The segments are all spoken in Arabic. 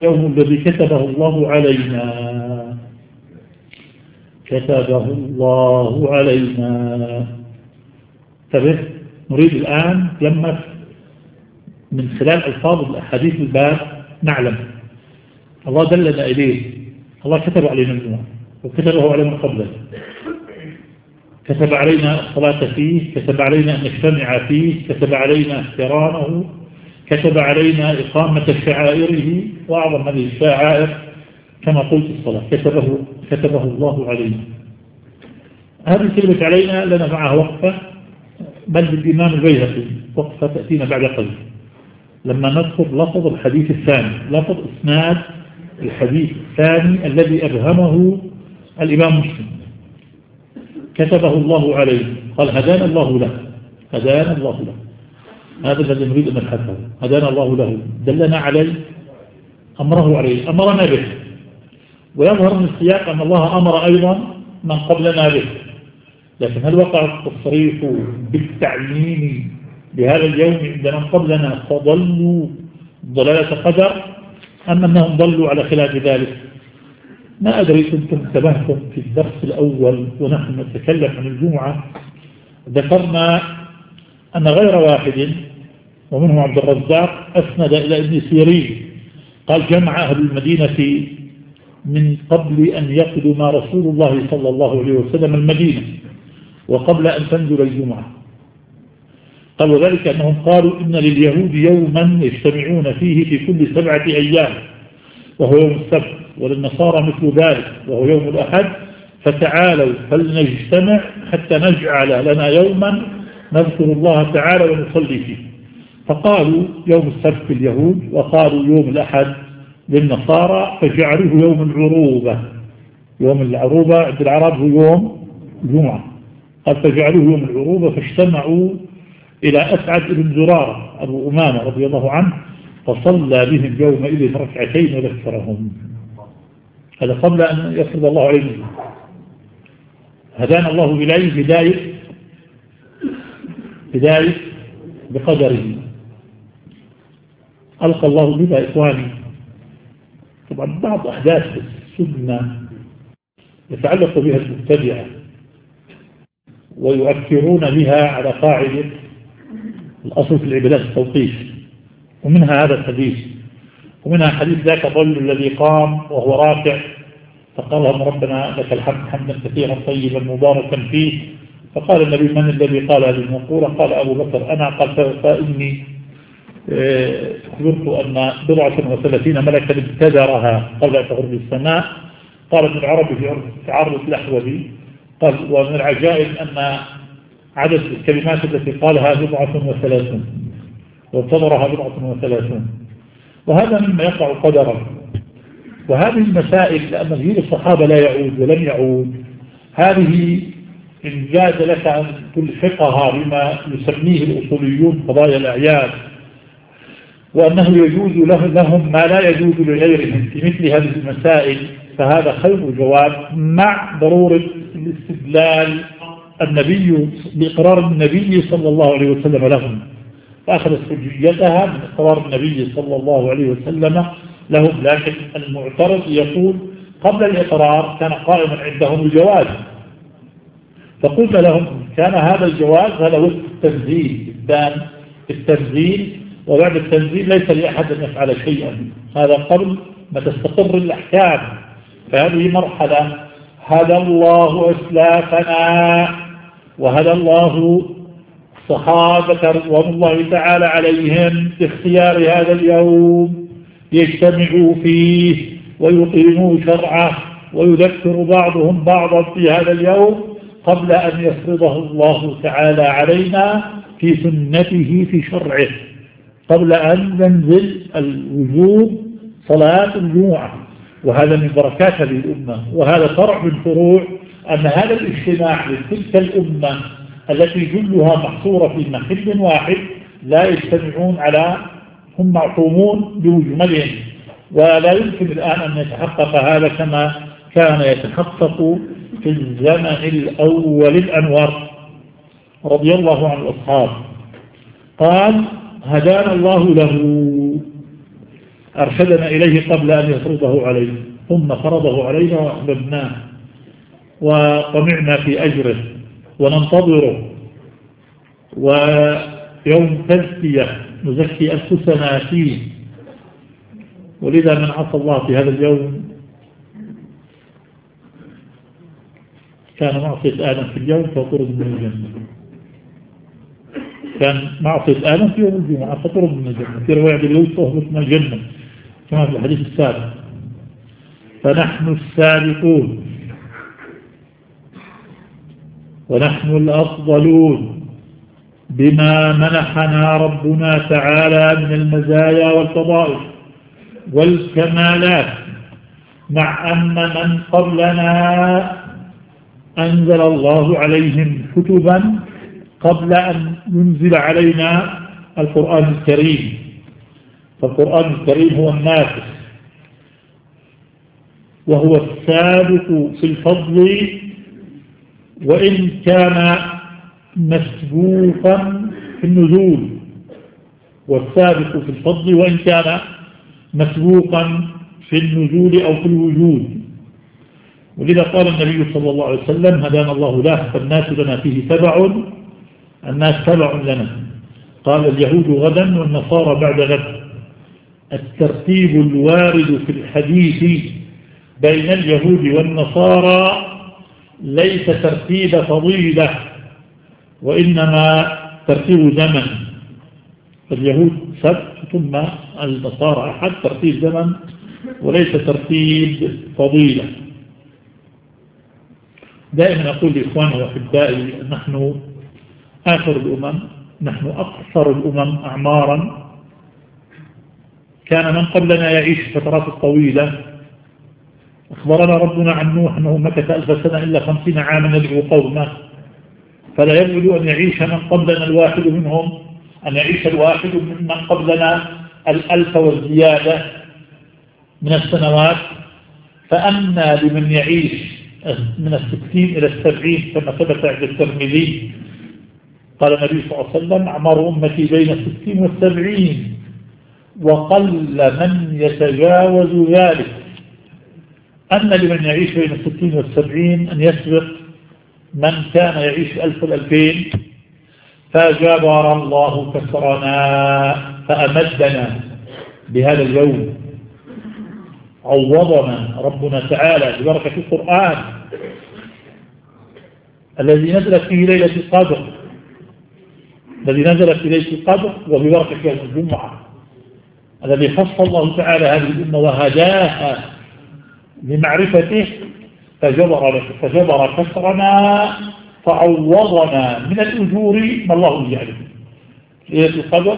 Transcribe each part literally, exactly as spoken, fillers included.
اليوم الذي كتبه الله علينا كتبه الله علينا. انتبه، نريد الآن لما من خلال ألفاظ الأحاديث الباب نعلم الله دلنا إليه. الله كتب علينا الجمعة وكتبه على من قبله، كتب علينا الصلاة فيه، كتب علينا أن نجتمع فيه، كتب علينا احترامه، كتب علينا إقامة شعائره، وأعظم هذه الشعائر كما قلت الصلاة كتبه, كتبه الله علينا. هذه كلمة علينا لنا معها وقفة، بل بالإمام البيهقي وقفة تأتينا بعد قليل لما نذكر لفظ الحديث الثاني، لفظ إسناد الحديث الثاني الذي أبهمه الإمام مسلم. كتبه الله عليه، قال هدانا الله له، هدانا الله له، هذا الذي نريد أن نبحثه. هدانا الله له دلنا عليه، أمره عليه، أمرنا به. ويظهر من السياق أن الله أمر أيضا من قبلنا به، لكن هل وقع التصريح بالتعيين بهذا اليوم عند من قبلنا فضلوا ضلالة قدر، أم أنهم ضلوا على خلاف ذلك؟ ما أدري كنتم انتبهتم في الدرس الأول ونحن نتكلم عن الجمعة ذكرنا أن غير واحد ومنه عبد الرزاق أسند إلى ابن سيرين قال جمع أهل المدينة من قبل أن يقدم رسول الله صلى الله عليه وسلم المدينة وقبل أن تنزل الجمعة. قال وذلك أنهم قالوا إن لليهود يوما يجتمعون فيه في كل سبعة أيام وهو يوم السبت، وللنصارى مثل ذلك وهو يوم الأحد، فتعالوا فلنجتمع حتى نجعل لنا يوما نذكر الله تعالى ونصلي فيه. فقالوا يوم السبت اليهود، وقالوا يوم الأحد للنصارى، فجعلوه يوم العروبة. يوم العروبة عند العرب هو يوم الجمعة، قال فجعلوه يوم العروبة، فاجتمعوا إلى أسعد بن زرارة أبو أمامة رضي الله عنه فصلى بهم يومئذ ركعتين وذكرهم. هذا قبل أن يفرض الله عليهم. هدانا الله إليه بداية بداية بقدره. ألقى الله بنا إخواني طبعا بعض أحداث السنة يتعلق بها المبتدعة ويؤثرون بها على قاعدة الأصل في العبادات التوقيف، ومنها هذا الحديث، ومنها حديث ذاك الرجل الذي قام وهو راكع فقال اللهم ربنا لك الحمد حمدا كثيرا طيبا مباركا فيه، فقال النبي من الذي قال هذه المقولة؟ قال أبو بكر أنا. قال فإني أخبرت أن بضعة وثلاثين ملكا ابتدرها قبل أن تغرب السماء. قال ابن العربي في تعرض الأحوذي قال ومن العجائب أن عدد الكلمات التي قالها بضعة وثلاثون وابتدرها بضعة وثلاثون، وهذا مما يقع قدرا. وهذه المسائل لأن جيل الصحابة لا يعود ولم يعود، هذه إن جاز لك أن تلحقها بما يسميه الأصوليون قضايا الأعياد، وأنه يجوز لهم ما لا يجوز لغيرهم في مثل هذه المسائل، فهذا خير جواب مع ضرورة الاستدلال النبي بإقرار النبي صلى الله عليه وسلم لهم، فأخذ حجيتها من إقرار النبي صلى الله عليه وسلم لهم. لكن المعترض يقول قبل الإقرار كان قائما عندهم الجواز، فقلت لهم كان هذا الجواز هذا وقت التنزيل الثاني التنزيل، وبعد التنزيل ليس لأحد أن يفعل شيئا، هذا قبل ما تستقر الأحكام. فهذه مرحلة هدى الله أسلافنا وهدى الله الصحابة رضوان الله تعالى عليهم باختيار هذا اليوم يجتمعوا فيه ويقيموا شرعه ويذكر بعضهم بعضا في هذا اليوم قبل أن يفرضه الله تعالى علينا في سنته في شرعه، قبل أن ينزل الوجوب صلاة الجمعة. وهذا من بركات هذه الأمة، وهذا فرع من فروع أن هذا الاجتماع لتلك الأمة التي جلها محصورة في محل واحد لا يجتمعون على هم معصومون بمجملهم، ولا يمكن الآن أن يتحقق هذا كما كان يتحقق في الزمن الأول الأنور رضي الله عن الأصحاب. قال هدانا الله له أرشدنا إليه قبل أن يفرضه علينا، ثم فرضه علينا وأحببناه وطمعنا في أجره وننتظره. ويوم تزكية نزكي أنفسنا فيه، ولذا من عصى الله في هذا اليوم كان معصية آدم في اليوم فطرد من الجنة. كان معصية آدم في يوم الجمعة فطرد من الجنة، في رواية اليوم فهبط من الجنة كما في الحديث السابق. فنحن السابقون ونحن الأفضلون بما منحنا ربنا تعالى من المزايا والفضائل والكمالات، مع أن من قبلنا أنزل الله عليهم كتبا قبل أن ينزل علينا القرآن الكريم. فالقرآن الكريم هو الناسخ وهو السابق في الفضل، وإن كان مسبوقا في النزول، والسابق في الفضل وإن كان مسبوقا في النزول أو في الوجود. ولذا قال النبي صلى الله عليه وسلم: هدانا الله له فالناس لنا فيه تبع، الناس تبع لنا. قال: اليهود غدا والنصارى بعد غد. الترتيب الوارد في الحديث بين اليهود والنصارى ليس ترتيب فضيلة، وإنما ترتيب زمن. اليهود سبت ثم النصارى أحد، ترتيب زمن وليس ترتيب فضيلة. دائما أقول لإخواني وأحبائي: نحن آخر الأمم، نحن أقصر الأمم أعمارا. كان من قبلنا يعيش فترات طويلة. أخبرنا ربنا عن نوح أنه مكث ألف سنة إلا خمسين عاما يدعو قومه، فلا يبعد أن يعيش من قبلنا الواحد منهم أن يعيش الواحد من قبلنا الألف والزيادة من السنوات. فأما لمن يعيش من الستين إلى السبعين كما ثبت عند الترمذي، قال النبي صلى الله عليه وسلم: أعمار أمتي بين الستين والسبعين، وقل من يتجاوز ذلك. أن لمن يعيش بين الستين والسبعين أن يسبق من كان يعيش ألف والألفين. فجبر الله كسرنا فأمدنا بهذا اليوم، عوضنا ربنا تعالى ببركة القرآن الذي نزلت فيه ليلة القدر، الذي نزلت في ليلة القدر وببركة يوم الجمعة، الذي خص الله تعالى هذه الأمة وهداها لمعرفته. فجبر فجبر كسرنا فعوضنا من الأجور ما الله يعلم. ليلة القدر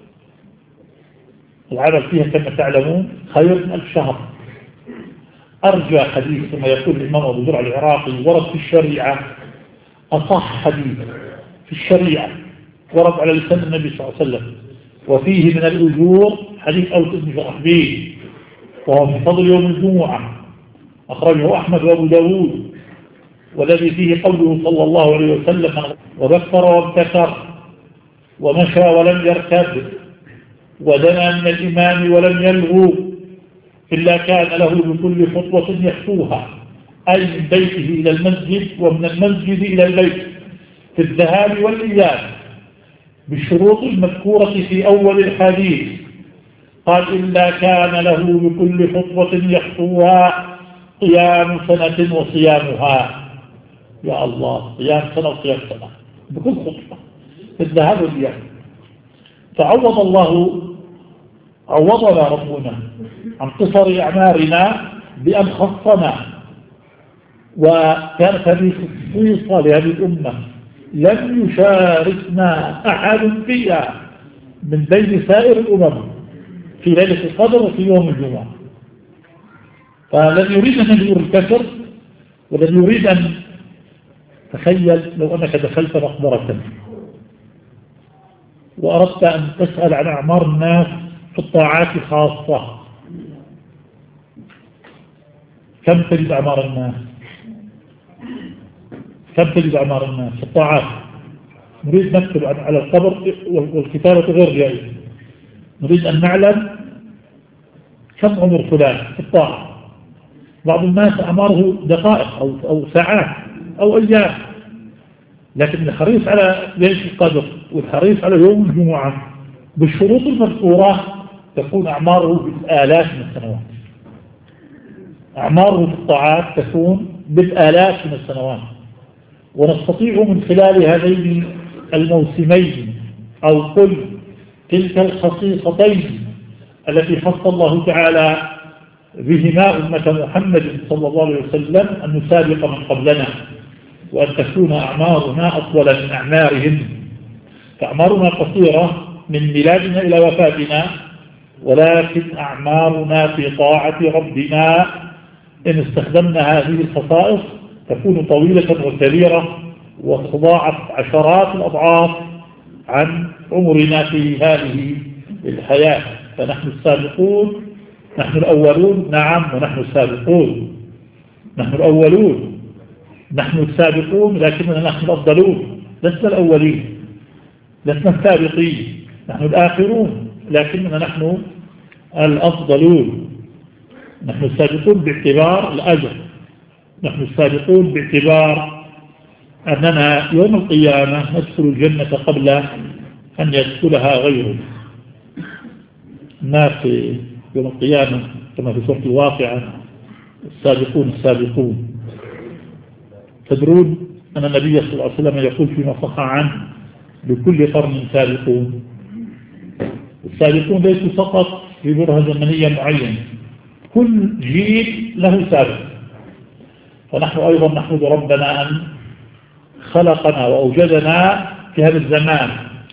العمل فيها كما تعلمون خير من ألف شهر. أرجى حديث كما يقول الإمام أبو زرع العراقي ورد في الشريعة، أصح حديث في الشريعة ورد على لسان النبي صلى الله عليه وسلم وفيه من الأجور حديث أوس بن شرحبيل، وهو في فضل يوم الجمعة، أخرجه أحمد وأبو داود، والذي فيه قوله صلى الله عليه وسلم: وبكر وابتكر ومشى ولم يركب ودنا من الإمام ولم يلغو إلا كان له بكل خطوة يخطوها، أي من بيته إلى المسجد ومن المسجد إلى البيت في الذهاب والإياب بالشروط المذكورة في أول الحديث. قال: إلا كان له بكل خطوة يخطوها قيام سنة وصيامها. يا الله، قيام سنة وصيام سنة بكل خطوة في الذهاب والإياب. فعوض الله عوضنا ربنا عن قصر أعمارنا بأن خصنا، وكانت هذه خصيصة لهذه الأمة لم يشاركنا أحد فيها من بين سائر الأمم في ليلة القدر وفي يوم الجمعة. فلن يريد أن يدور الكسر، ولن يريد أن تخيل لو أنك دخلت مقبرة وأردت أن تسأل عن أعمار الناس في الطاعات خاصة، كم تجد أعمار الناس؟ كم تجد أعمار الناس في الطاعات؟ نريد نكتب على القبر، والكتابة غير جائزة. نريد أن نعلم كم عمر فلان في الطاعة؟ بعض الناس أعماره دقائق أو, أو ساعات أو أيام، لكن الحريص على ليلة القدر والحريص على يوم الجمعة بالشروط المذكورة تكون أعماره بالآلاف من السنوات. أعماره في الطاعات تكون بالآلاف من السنوات. ونستطيع من خلال هذين الموسمين أو قل تلك الخصيصتين التي خص الله تعالى بهما أمة محمد صلى الله عليه وسلم أن نسابق من قبلنا، وأن تكون أعمارنا أطول من أعمارهم. فأعمارنا قصيرة من ميلادنا إلى وفاتنا، ولكن أعمارنا في طاعة ربنا إن استخدمنا هذه الخصائص تكون طويلة وكبيرة، وتضاعف عشرات الأضعاف عن عمرنا في هذه الحياة. فنحن السابقون، نحن الأولون، نعم، ونحن السابقون، نحن الأولون، نحن السابقون، لكننا نحن الأفضلون، لسنا الأولين، لسنا السابقين، نحن الآخرون، لكننا نحن الأفضلون. نحن السابقون باعتبار الأجر، نحن السابقون باعتبار أننا يوم القيامة ندخل الجنة قبل أن يدخلها غيره. الناس يوم القيامة كما في سورة الواقعة السابقون السابقون. تدرون أن النبي صلى الله عليه وسلم يقول فيما صح عنه لكل قرن سابقون. السابقون ليسوا فقط في برهة زمنية معينة، كل جيل له سابق. فنحن أيضا نحمد ربنا أن خلقنا وأوجدنا في هذا الزمان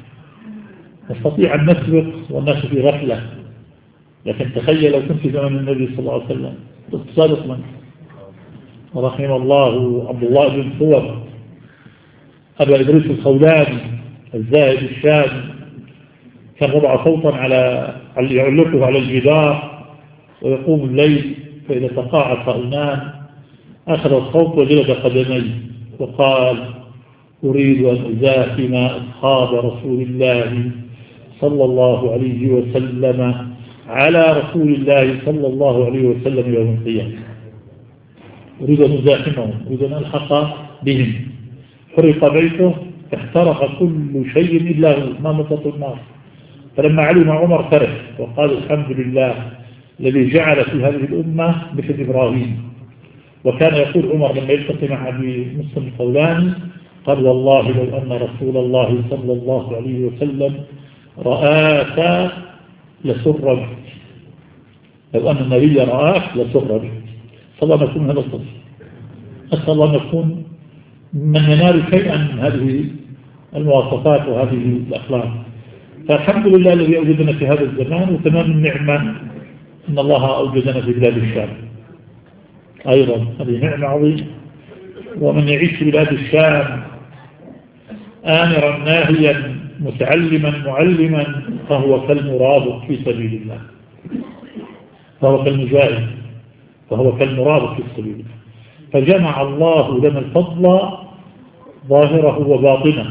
نستطيع أن نسبق والناس في غفلة. لكن تخيل لو كنت في زمن النبي صلى الله عليه وسلم تسابق من رحم الله عبد الله بن ثور، أبا إدريس الخولاني الزاهد الشامي، كان وضع صوتا على يعلقه على الجدار ويقوم الليل، فإذا تقاعد صائمان أخذ الصوت وجلد قدميه وقال: أريد أن أزاحم أصحاب رسول الله صلى الله عليه وسلم على رسول الله صلى الله عليه وسلم يوم القيامة. أريد أن أزاحمهم، أريد أن ألحق بهم. حرق بيته، احترق كل شيء إلا هو، ما مطلق النار. فلما علم عمر فرح وقال: الحمد لله الذي جعل في هذه الأمة مثل إبراهيم. وكان يقول عمر لما يلتقي مع أبي مسلم الخولاني قال: والله لو أن رسول الله صلى الله عليه وسلم رآك لسر بك، لو أن النبي رآك لسر بك. صلى الله نكون هذا الصدق، أسأل الله نكون من ينال شيئا من هذه المواصفات وهذه الأخلاق. فالحمد لله الذي أوجدنا في هذا الزمان، وتمام النعمة أن الله أوجدنا في بلاد الشام أيضا، هذه نعمة عظيمة. ومن يعيش في بلاد الشام آمرا ناهيا متعلما معلما فهو كالمرابط في سبيل الله، فهو كالمجاهد، فهو كالمرابط في سبيل الله. فجمع الله لنا الفضل ظاهره وباطنه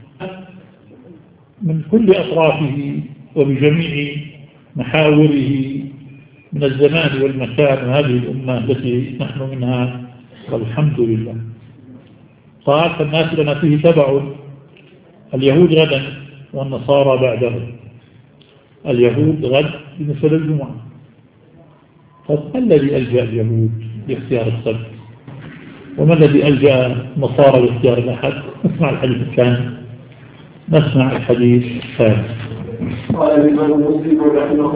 من كل أطرافه وبجميع محاوره من الزمان والمكان، هذه الأمة التي نحن منها والحمد لله. قال: فالناس لنا فيه تبع، اليهود غدا والنصارى بعدهم. اليهود غد بالنسبة للجمعة. طب ما الذي ألجأ اليهود لاختيار السبت؟ وما الذي ألجأ النصارى لاختيار الأحد؟ نسمع الحديث الثاني، نسمع الحديث الثاني.